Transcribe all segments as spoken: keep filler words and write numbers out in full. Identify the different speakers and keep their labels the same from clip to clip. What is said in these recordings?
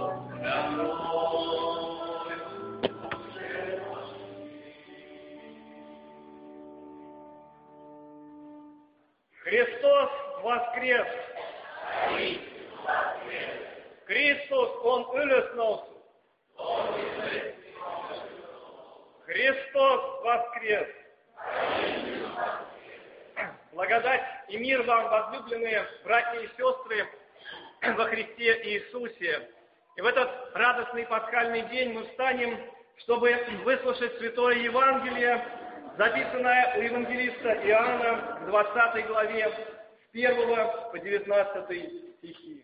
Speaker 1: Христос воскрес! Христос, Он ülösnoussut! Христос воскрес! Благодать и мир вам, возлюбленные братья и сестры во Христе Иисусе. И в этот радостный пасхальный день мы встанем, чтобы выслушать Святое Евангелие, записанное у евангелиста Иоанна в двадцатой главе, с первого по девятнадцатый стихи.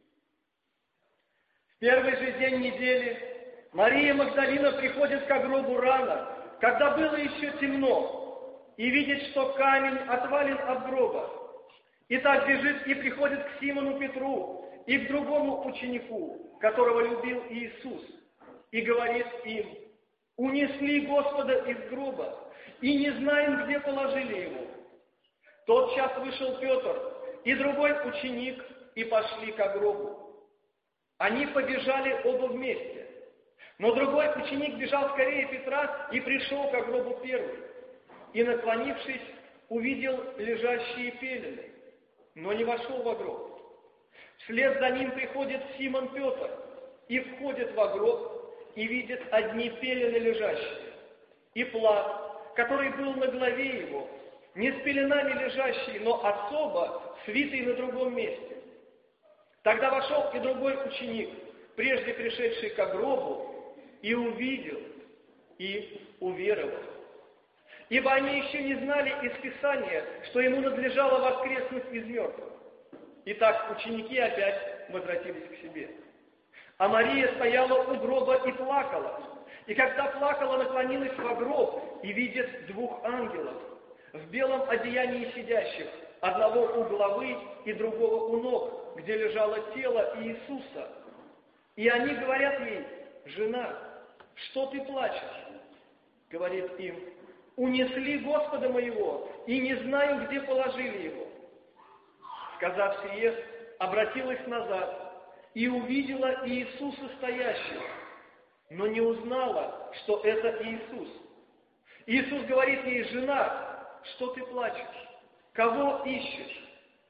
Speaker 1: В первый же день недели Мария Магдалина приходит к гробу рано, когда было еще темно, и видит, что камень отвален от гроба. И так бежит и приходит к Симону Петру и к другому ученику, которого любил Иисус, и говорит им: «Унесли Господа из гроба, и не знаем, где положили его». Тотчас вышел Петр и другой ученик, и пошли к гробу. Они побежали оба вместе. Но другой ученик бежал скорее Петра и пришел к гробу первый. И, наклонившись, увидел лежащие пелены, но не вошел во гроб. Вслед за ним приходит Симон Петр и входит во гроб, и видит одни пелены лежащие, и плат, который был на главе его, не с пеленами лежащий, но особо свитый на другом месте. Тогда вошел и другой ученик, прежде пришедший к гробу, и увидел, и уверовал. Ибо они еще не знали из Писания, что ему надлежало воскреснуть из мертвых. Итак, ученики опять возвратились к себе. А Мария стояла у гроба и плакала. И когда плакала, наклонилась во гроб и видит двух ангелов в белом одеянии сидящих, одного у главы и другого у ног, где лежало тело Иисуса. И они говорят ей: «Жена, что ты плачешь?» Говорит им: «Унесли Господа моего, и не знаю, где положили его». Сказав сие, обратилась назад и увидела Иисуса стоящего, но не узнала, что это Иисус. Иисус говорит ей: «Жена, что ты плачешь? Кого ищешь?»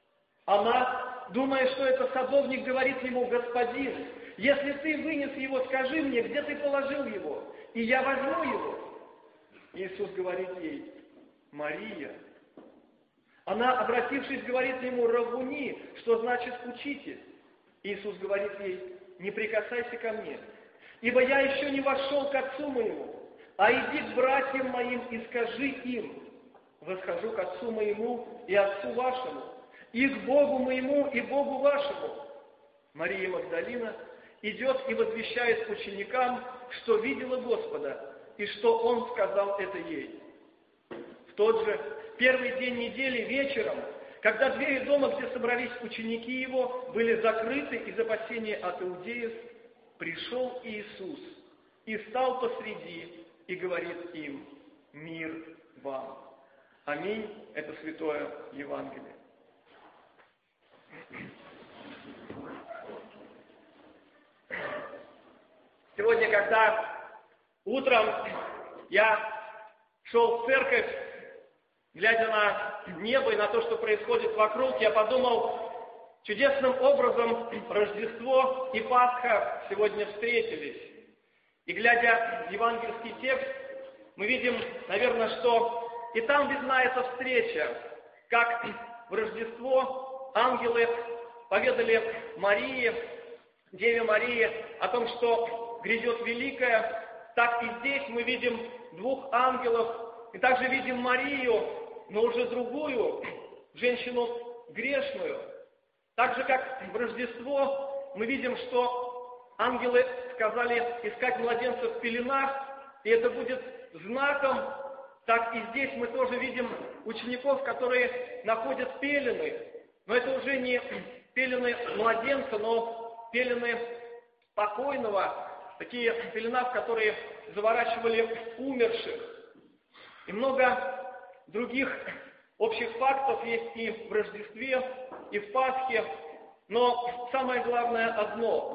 Speaker 1: Она, думая, что это садовник, говорит ему: «Господин, если ты вынес его, скажи мне, где ты положил его, и я возьму его». Иисус говорит ей: «Мария». Она, обратившись, говорит ему: «Раввуни», что значит «учитель». Иисус говорит ей: «Не прикасайся ко мне, ибо я еще не вошел к Отцу моему, а иди к братьям моим и скажи им: восхожу к Отцу моему и Отцу вашему, и к Богу моему и Богу вашему». Мария Магдалина идет и возвещает ученикам, что видела Господа, и что Он сказал это ей. В тот же первый день недели вечером, когда двери дома, где собрались ученики Его, были закрыты из опасения от иудеев, пришел Иисус и стал посреди и говорит им: «Мир вам». Аминь. Это Святое Евангелие. Сегодня, когда утром я шел в церковь, глядя на небо и на то, что происходит вокруг, я подумал, чудесным образом Рождество и Пасха сегодня встретились. И глядя в евангельский текст, мы видим, наверное, что и там видна эта встреча, как в Рождество ангелы поведали Марии, Деве Марии, о том, что грядет великое, так и здесь мы видим двух ангелов, и также видим Марию, но уже другую, женщину грешную. Так же, как в Рождество, мы видим, что ангелы сказали искать младенца в пеленах, и это будет знаком, так и здесь мы тоже видим учеников, которые находят пелены. Но это уже не пелены младенца, но пелены покойного, такие пелена, в которые заворачивали умерших. И много других общих фактов есть и в Рождестве, и в Пасхе. Но самое главное одно,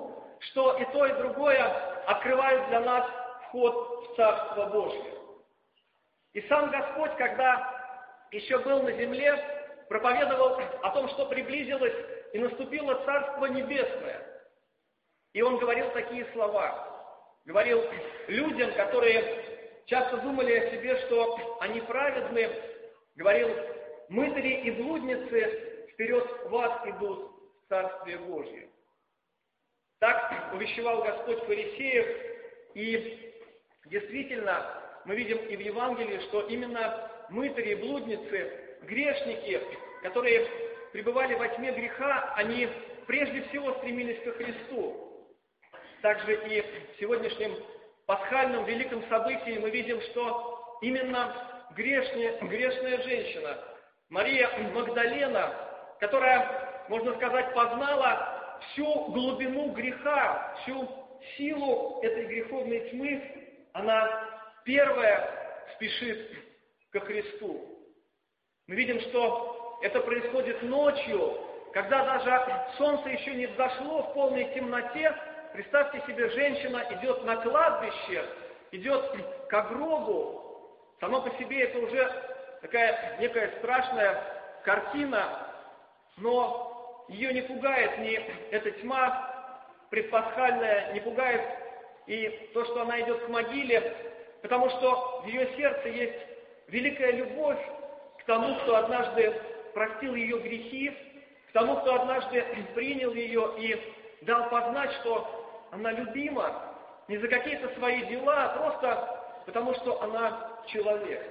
Speaker 1: что и то, и другое открывают для нас вход в Царство Божье. И сам Господь, когда еще был на земле, проповедовал о том, что приблизилось и наступило Царство Небесное. И Он говорил такие слова. Говорил людям, которые часто думали о себе, что они праведны, говорил: мытари и блудницы вперед вас идут в Царствие Божье. Так увещевал Господь фарисеев, и действительно мы видим и в Евангелии, что именно мытари и блудницы, грешники, которые пребывали во тьме греха, они прежде всего стремились ко Христу. Также и в сегодняшнем пасхальном великом событии мы видим, что именно грешная, грешная женщина, Мария Магдалена, которая, можно сказать, познала всю глубину греха, всю силу этой греховной тьмы, она первая спешит ко Христу. Мы видим, что это происходит ночью, когда даже солнце еще не взошло в полной темноте. Представьте себе, женщина идет на кладбище, идет к гробу. Само по себе это уже такая некая страшная картина, но ее не пугает ни эта тьма предпасхальная, не пугает и то, что она идет к могиле, потому что в ее сердце есть великая любовь к тому, кто однажды простил ее грехи, к тому, кто однажды принял ее и дал познать, что она любима не за какие-то свои дела, а просто потому, что она человек.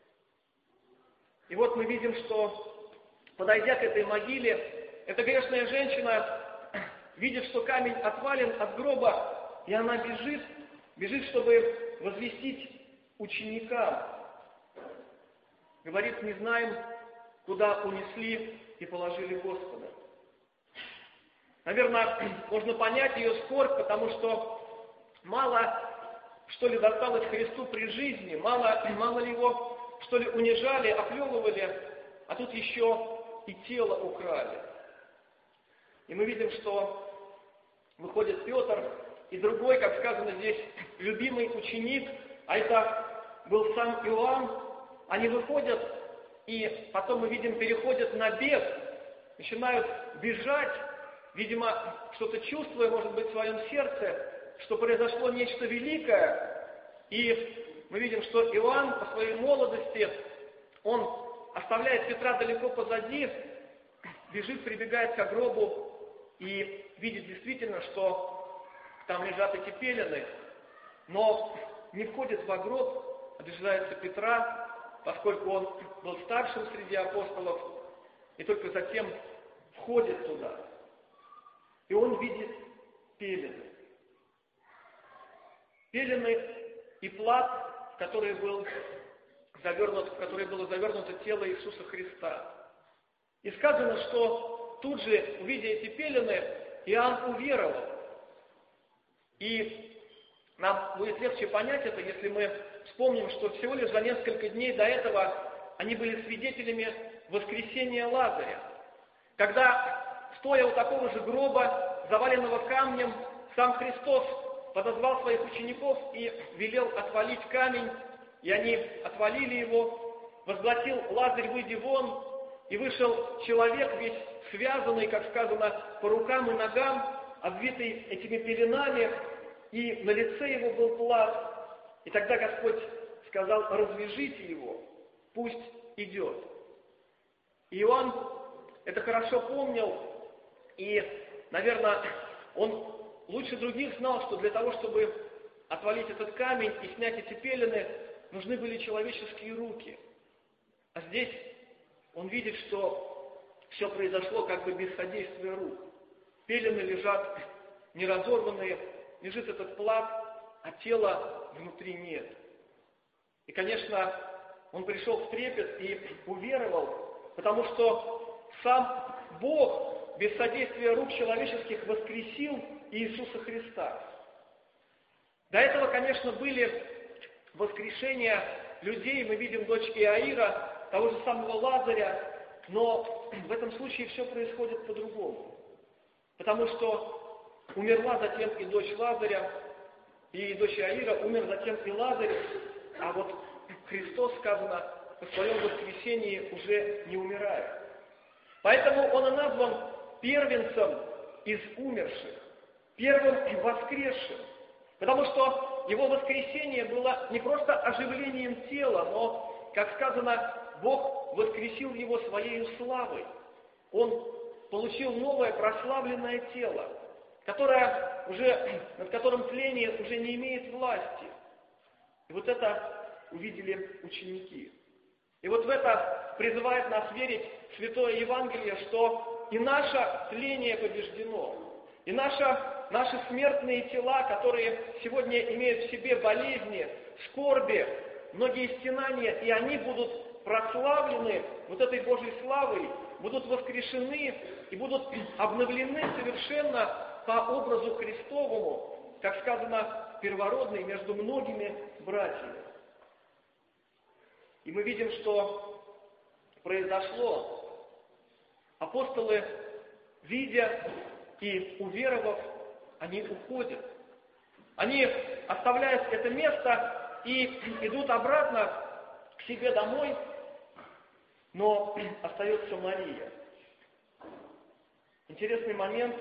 Speaker 1: И вот мы видим, что, подойдя к этой могиле, эта грешная женщина видит, что камень отвален от гроба, и она бежит, бежит, чтобы возвестить ученикам. Говорит: не знаем, куда унесли и положили Господа. Наверное, можно понять ее скорбь, потому что мало, что ли, досталось Христу при жизни, мало, мало ли его, что ли, унижали, оплевывали, а тут еще и тело украли. И мы видим, что выходит Петр и другой, как сказано здесь, любимый ученик, а это был сам Иоанн. Они выходят, и потом мы видим, переходят на бег, начинают бежать, видимо, что-то чувствуя, может быть, в своем сердце, что произошло нечто великое. И мы видим, что Иоанн по своей молодости, он оставляет Петра далеко позади, бежит, прибегает к гробу и видит действительно, что там лежат эти пелены, но не входит в гроб, а дожидается Петра, поскольку он был старшим среди апостолов, и только затем входит туда. И он видит пелены. Пелены и плат, в который был завернут, в который было завернуто тело Иисуса Христа. И сказано, что тут же, увидя эти пелены, Иоанн уверовал. И нам будет легче понять это, если мы вспомним, что всего лишь за несколько дней до этого они были свидетелями воскресения Лазаря. Когда, стоя у такого же гроба, заваленного камнем, сам Христос подозвал своих учеников и велел отвалить камень, и они отвалили его, возгласил: Лазарь, выйди вон, и вышел человек, весь связанный, как сказано, по рукам и ногам, обвитый этими пеленами, и на лице его был плат. И тогда Господь сказал: развяжите его, пусть идет. И Иоанн это хорошо помнил, и, наверное, он лучше других знал, что для того, чтобы отвалить этот камень и снять эти пелены, нужны были человеческие руки. А здесь он видит, что все произошло как бы без содействия рук. Пелены лежат неразорванные, лежит этот плат, а тела внутри нет. И, конечно, он пришел в трепет и уверовал, потому что сам Бог без содействия рук человеческих воскресил Иисуса Христа. До этого, конечно, были воскрешения людей, мы видим дочь Иаира, того же самого Лазаря, но в этом случае все происходит по-другому. Потому что умерла затем и дочь Лазаря, и дочь Иаира, умер затем и Лазарь, а вот Христос, сказано, по своем воскресении уже не умирает. Поэтому Он и назван первенцем из умерших, первым воскресшим. Потому что Его воскресение было не просто оживлением тела, но, как сказано, Бог воскресил Его Своей славой. Он получил новое прославленное тело, которое уже, над которым тление уже не имеет власти. И вот это увидели ученики. И вот в это призывает нас верить Святое Евангелие, что и наше тление побеждено, и наша, наши смертные тела, которые сегодня имеют в себе болезни, скорби, многие стенания, и они будут прославлены вот этой Божьей славой, будут воскрешены и будут обновлены совершенно по образу Христовому, как сказано, первородный между многими братьями. И мы видим, что произошло. Апостолы, видя и уверовав, они уходят. Они оставляют это место и идут обратно к себе домой, но остается Мария. Интересный момент,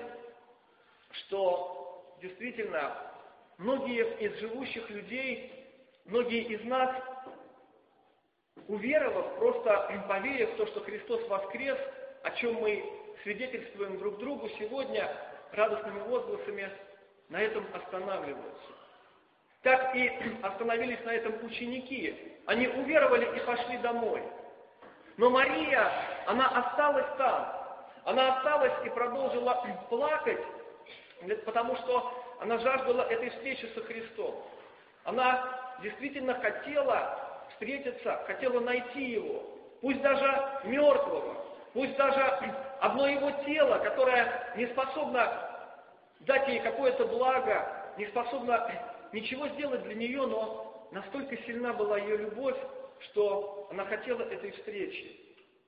Speaker 1: что действительно многие из живущих людей, многие из нас, уверовав, просто поверив в то, что Христос воскрес, о чем мы свидетельствуем друг другу сегодня радостными возгласами, на этом останавливаются. Так и остановились на этом ученики. Они уверовали и пошли домой. Но Мария, она осталась там. Она осталась и продолжила плакать, потому что она жаждала этой встречи со Христом. Она действительно хотела встретиться, хотела найти Его, пусть даже мертвого, пусть даже одно Его тело, которое не способно дать ей какое-то благо, не способно ничего сделать для нее, но настолько сильна была ее любовь, что она хотела этой встречи.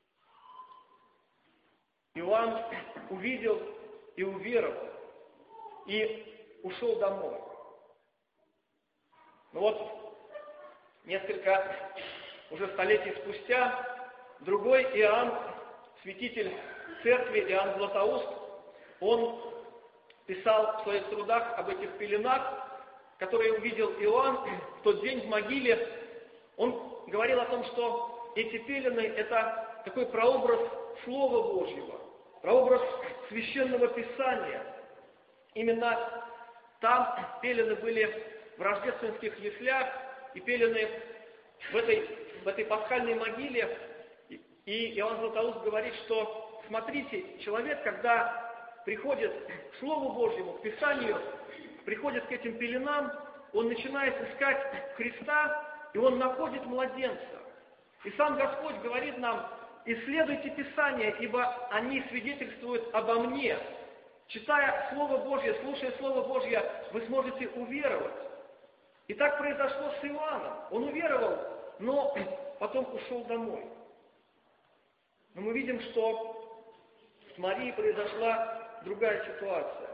Speaker 1: Иоанн увидел и уверовал, и ушел домой. Но вот несколько уже столетий спустя другой Иоанн, святитель церкви Иоанн Златоуст, он писал в своих трудах об этих пеленах, которые увидел Иоанн в тот день в могиле. Он говорил о том, что эти пелены – это такой прообраз Слова Божьего, прообраз Священного Писания. Именно там пелены были в рождественских яслях, и пелены в этой, в этой пасхальной могиле. И Иоанн Златоуст говорит, что, смотрите, человек, когда приходит к Слову Божьему, к Писанию, приходит к этим пеленам, он начинает искать Христа, и он находит младенца. И сам Господь говорит нам: исследуйте Писания, ибо они свидетельствуют обо мне. Читая Слово Божье, слушая Слово Божье, вы сможете уверовать. И так произошло с Иоанном. Он уверовал, но потом ушел домой. Но мы видим, что с Марией произошла другая ситуация.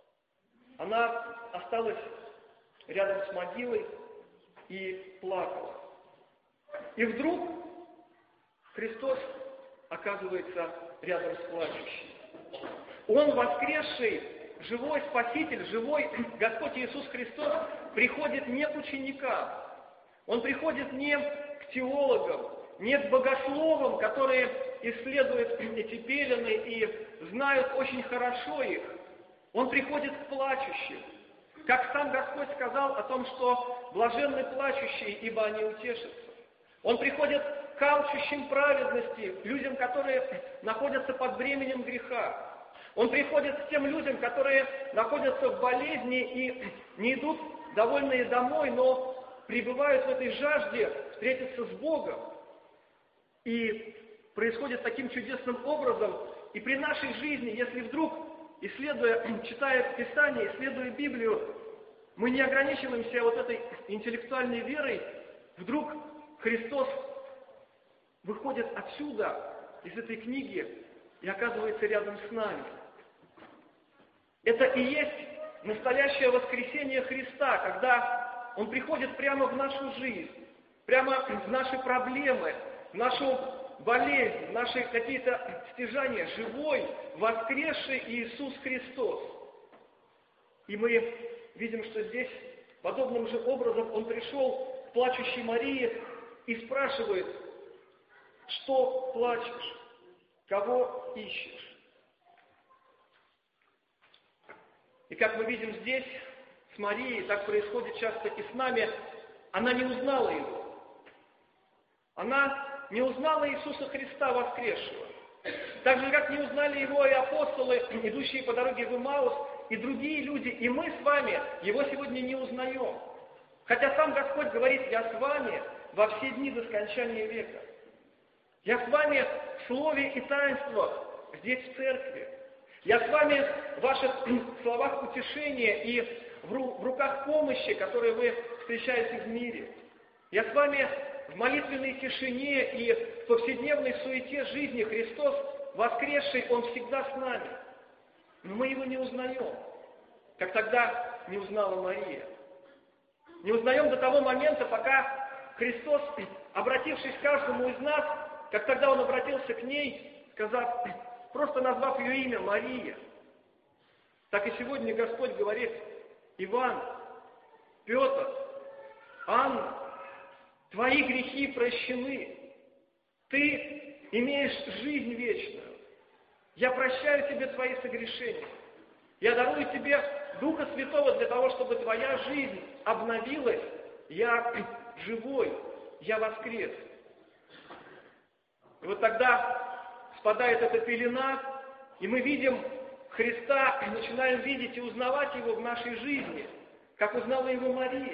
Speaker 1: Она осталась рядом с могилой и плакала. И вдруг Христос оказывается рядом с плачущей. Он, воскресший, живой Спаситель, живой Господь Иисус Христос, приходит не к ученикам. Он приходит не к теологам, не к богословам, которые исследуют эти пелены и знают очень хорошо их. Он приходит к плачущим. Как сам Господь сказал о том, что блаженны плачущие, ибо они утешатся. Он приходит к алчущим праведности, людям, которые находятся под бременем греха. Он приходит к тем людям, которые находятся в болезни и не идут довольные домой, но пребывают в этой жажде встретиться с Богом. И происходит таким чудесным образом. И при нашей жизни, если вдруг, исследуя, читая Писание, исследуя Библию, мы не ограничиваемся вот этой интеллектуальной верой, вдруг Христос выходит отсюда, из этой книги, и оказывается рядом с нами. Это и есть настоящее воскресение Христа, когда Он приходит прямо в нашу жизнь, прямо в наши проблемы, в нашу болезнь, в наши какие-то стяжания, живой, воскресший Иисус Христос. И мы видим, что здесь подобным же образом Он пришел к плачущей Марии и спрашивает: что плачешь, кого ищешь? И как мы видим здесь, с Марией, так происходит часто и с нами, она не узнала Его. Она не узнала Иисуса Христа воскресшего. Так же, как не узнали Его и апостолы, идущие по дороге в Имаус, и другие люди, и мы с вами Его сегодня не узнаем. Хотя сам Господь говорит: «Я с вами во все дни до скончания века». Я с вами в слове и таинствах здесь в церкви. Я с вами в ваших словах утешения и в руках помощи, которые вы встречаете в мире. Я с вами в молитвенной тишине и в повседневной суете жизни. Христос воскресший, Он всегда с нами. Но мы Его не узнаем, как тогда не узнала Мария. Не узнаем до того момента, пока Христос, обратившись к каждому из нас, как тогда Он обратился к ней, сказав, просто назвав ее имя Мария. Так и сегодня Господь говорит: Иван, Петр, Анна, твои грехи прощены. Ты имеешь жизнь вечную. Я прощаю тебе твои согрешения. Я дарую тебе Духа Святого для того, чтобы твоя жизнь обновилась. Я живой, я воскрес. И вот тогда спадает эта пелена, и мы видим Христа, и начинаем видеть и узнавать Его в нашей жизни, как узнала Его Мария.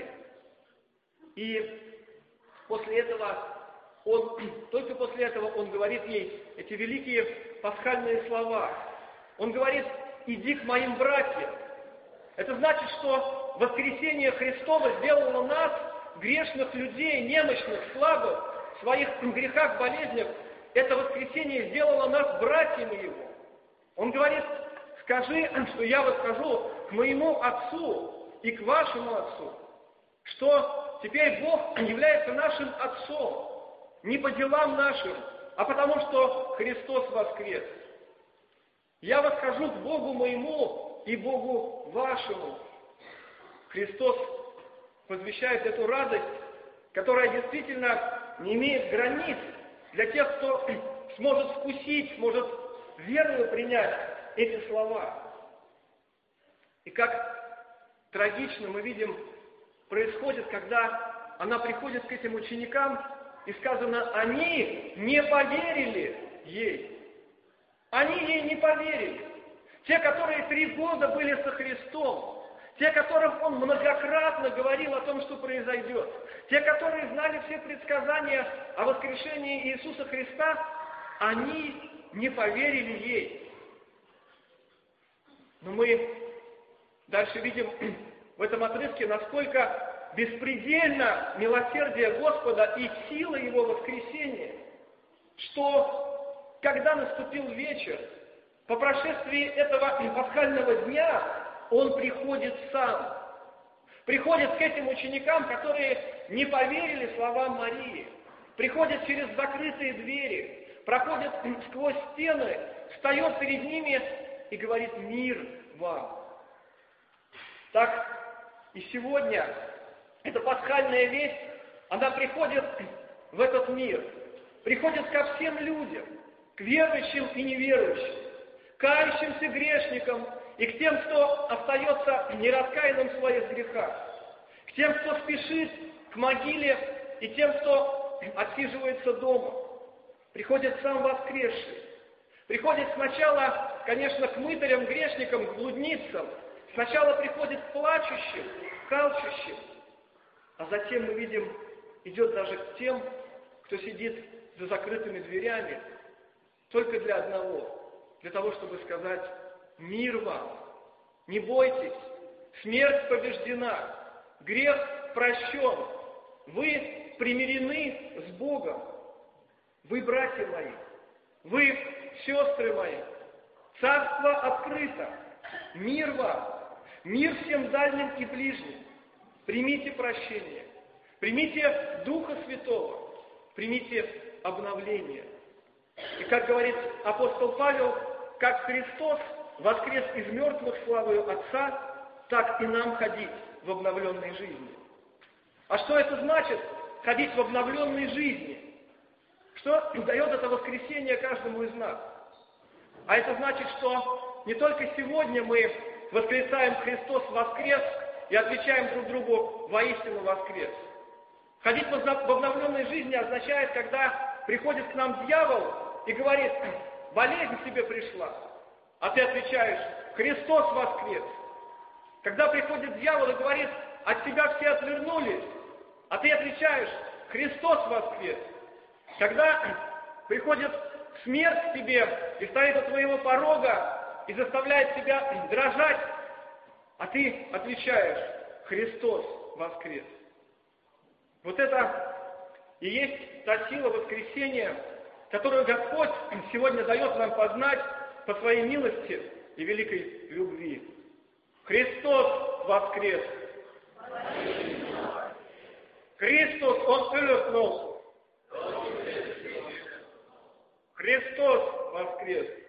Speaker 1: И после этого Он, только после этого Он говорит ей эти великие пасхальные слова. Он говорит: иди к моим братьям. Это значит, что воскресение Христово сделало нас, грешных людей, немощных, слабых, в своих грехах, болезнях. Это воскресение сделало нас братьями Его. Он говорит: скажи, что я восхожу к моему Отцу и к вашему Отцу, что теперь Бог является нашим Отцом, не по делам нашим, а потому что Христос воскрес. Я восхожу к Богу моему и Богу вашему. Христос возвещает эту радость, которая действительно не имеет границ для тех, кто сможет вкусить, сможет верою принять эти слова. И как трагично мы видим, происходит, когда она приходит к этим ученикам, и сказано, они не поверили ей. Они ей не поверили. Те, которые три года были со Христом, те, которым Он многократно говорил о том, что произойдет, те, которые знали все предсказания о воскрешении Иисуса Христа, они не поверили ей. Но мы дальше видим в этом отрывке, насколько беспредельно милосердие Господа и сила Его воскресения, что когда наступил вечер, по прошествии этого пасхального дня Он приходит сам. Приходит к этим ученикам, которые не поверили словам Марии. Приходит через закрытые двери, проходит сквозь стены, встает перед ними и говорит: мир вам. Так и сегодня эта пасхальная весть, она приходит в этот мир, приходит ко всем людям, к верующим и неверующим, к кающимся грешникам и к тем, кто остается нераскаянным в своих грехах, к тем, кто спешит к могиле, и тем, кто отсиживается дома. Приходит сам воскресший. Приходит сначала, конечно, к мытарям, грешникам, к блудницам. Сначала приходит к плачущим, к алчущим. А затем мы видим, идет даже к тем, кто сидит за закрытыми дверями, только для одного, для того, чтобы сказать: мир вам, не бойтесь, смерть побеждена, грех прощен, вы примирены с Богом, вы братья мои, вы сестры мои, царство открыто, мир вам. Мир всем дальним и ближним. Примите прощение. Примите Духа Святого. Примите обновление. И как говорит апостол Павел, как Христос воскрес из мертвых славою Отца, так и нам ходить в обновленной жизни. А что это значит, ходить в обновленной жизни? Что дает это воскресение каждому из нас? А это значит, что не только сегодня мы восклицаем «Христос воскрес» и отвечаем друг другу «Воистину воскрес». Ходить в обновленной жизни означает, когда приходит к нам дьявол и говорит: болезнь тебе пришла, а ты отвечаешь: Христос воскрес. Когда приходит дьявол и говорит: от тебя все отвернулись, а ты отвечаешь: Христос воскрес. Когда приходит смерть к тебе и стоит у твоего порога и заставляет тебя дрожать, а ты отвечаешь: Христос воскрес. Вот это и есть та сила воскресения, которую Господь сегодня дает нам познать по своей милости и великой любви. Христос воскрес! Христос, Он ülösnoussut! Христос воскрес!